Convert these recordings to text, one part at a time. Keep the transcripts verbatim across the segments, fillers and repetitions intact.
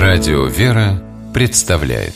Радио «Вера» представляет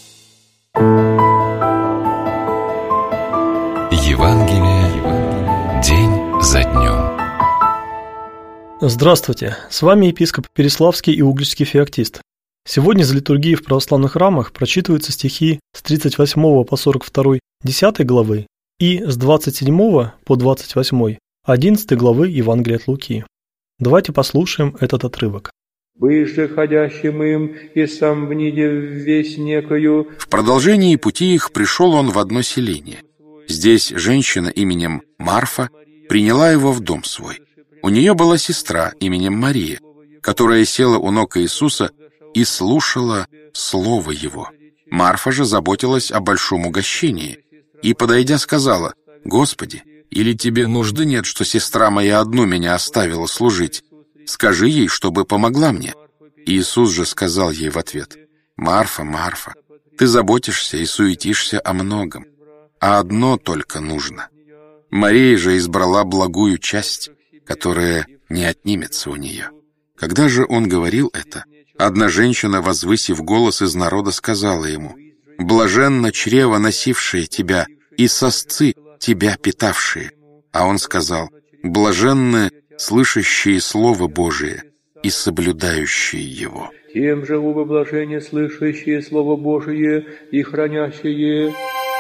Евангелие день за днем. Здравствуйте, с вами епископ Переславский и Угличский феоктист. Сегодня за литургией в православных храмах прочитываются стихи с тридцать восьмого по сорок второй десятой главы и с двадцать седьмого по двадцать восьмой одиннадцатой главы Евангелия от Луки. Давайте послушаем этот отрывок. «Быже ходящим им, и сам вниде весь некою». В продолжении пути их пришел он в одно селение. Здесь женщина именем Марфа приняла его в дом свой. У нее была сестра именем Мария, которая села у ног Иисуса и слушала слово его. Марфа же заботилась о большом угощении и, подойдя, сказала: «Господи, или тебе нужды нет, что сестра моя одну меня оставила служить? Скажи ей, чтобы помогла мне». Иисус же сказал ей в ответ: «Марфа, Марфа, ты заботишься и суетишься о многом, а одно только нужно. Мария же избрала благую часть, которая не отнимется у нее». Когда же он говорил это, одна женщина, возвысив голос из народа, сказала ему: «Блаженно чрево, носившее тебя, и сосцы, тебя питавшие». А он сказал: «Блаженны слышащие Слово Божие и соблюдающие его». «Тем же вы блаженны, слышащие Слово Божие и хранящие».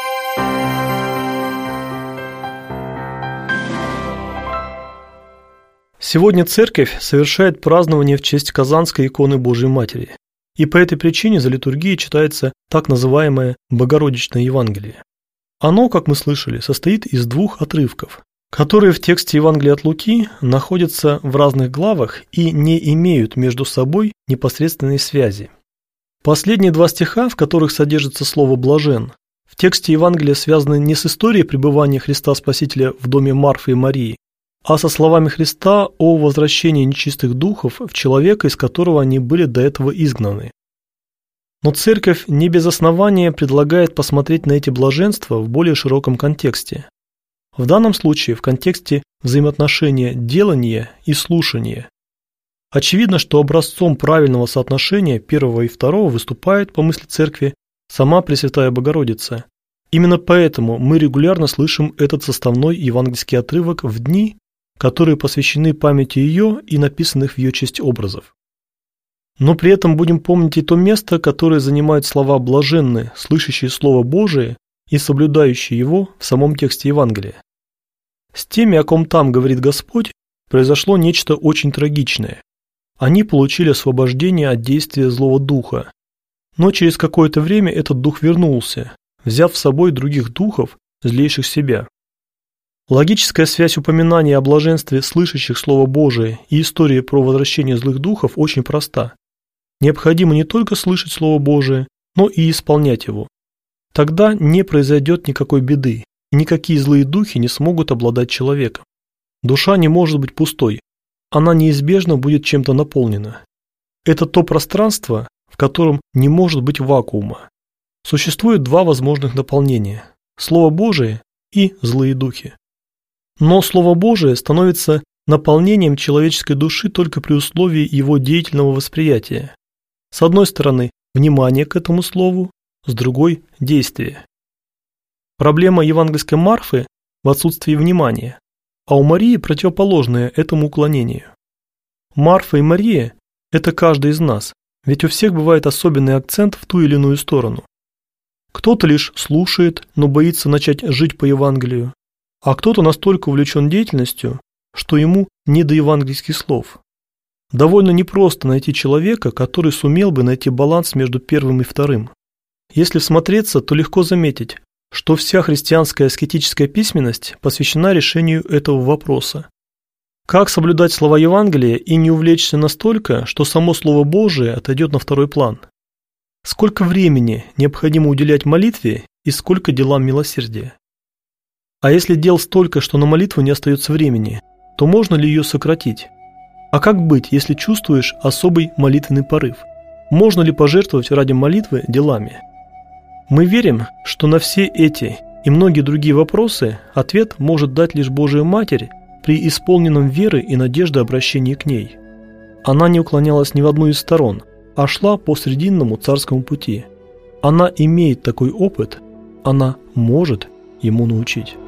Сегодня Церковь совершает празднование в честь Казанской иконы Божией Матери, и по этой причине за литургией читается так называемое Богородичное Евангелие. Оно, как мы слышали, состоит из двух отрывков, которые в тексте Евангелия от Луки находятся в разных главах и не имеют между собой непосредственной связи. Последние два стиха, в которых содержится слово «блажен», в тексте Евангелия связаны не с историей пребывания Христа Спасителя в доме Марфы и Марии, а со словами Христа о возвращении нечистых духов в человека, из которого они были до этого изгнаны. Но Церковь не без основания предлагает посмотреть на эти блаженства в более широком контексте. В данном случае в контексте взаимоотношения делания и слушания. Очевидно, что образцом правильного соотношения первого и второго выступает, по мысли Церкви, сама Пресвятая Богородица. Именно поэтому мы регулярно слышим этот составной евангельский отрывок в дни, которые посвящены памяти ее и написанных в ее честь образов. Но при этом будем помнить и то место, которое занимают слова «блаженны, слышащие Слово Божие и соблюдающие его» в самом тексте Евангелия. С теми, о ком там говорит Господь, произошло нечто очень трагичное. Они получили освобождение от действия злого духа. Но через какое-то время этот дух вернулся, взяв с собой других духов, злейших себя. Логическая связь упоминания о блаженстве слышащих Слово Божие и истории про возвращение злых духов очень проста. Необходимо не только слышать Слово Божие, но и исполнять его. Тогда не произойдет никакой беды, и никакие злые духи не смогут обладать человеком. Душа не может быть пустой, она неизбежно будет чем-то наполнена. Это то пространство, в котором не может быть вакуума. Существует два возможных наполнения – Слово Божие и злые духи. Но Слово Божие становится наполнением человеческой души только при условии его деятельного восприятия. С одной стороны, внимание к этому слову, с другой – действие. Проблема евангельской Марфы в отсутствии внимания, а у Марии противоположное этому уклонению. Марфа и Мария – это каждый из нас, ведь у всех бывает особенный акцент в ту или иную сторону. Кто-то лишь слушает, но боится начать жить по Евангелию, а кто-то настолько увлечен деятельностью, что ему не до евангельских слов. Довольно непросто найти человека, который сумел бы найти баланс между первым и вторым. Если всмотреться, то легко заметить, что вся христианская аскетическая письменность посвящена решению этого вопроса. Как соблюдать слова Евангелия и не увлечься настолько, что само Слово Божие отойдет на второй план? Сколько времени необходимо уделять молитве и сколько делам милосердия? А если дел столько, что на молитву не остается времени, то можно ли ее сократить? А как быть, если чувствуешь особый молитвенный порыв? Можно ли пожертвовать ради молитвы делами? Мы верим, что на все эти и многие другие вопросы ответ может дать лишь Божия Матерь при исполненном веры и надежды обращении к ней. Она не уклонялась ни в одну из сторон, а шла по срединному царскому пути. Она имеет такой опыт, она может ему научить.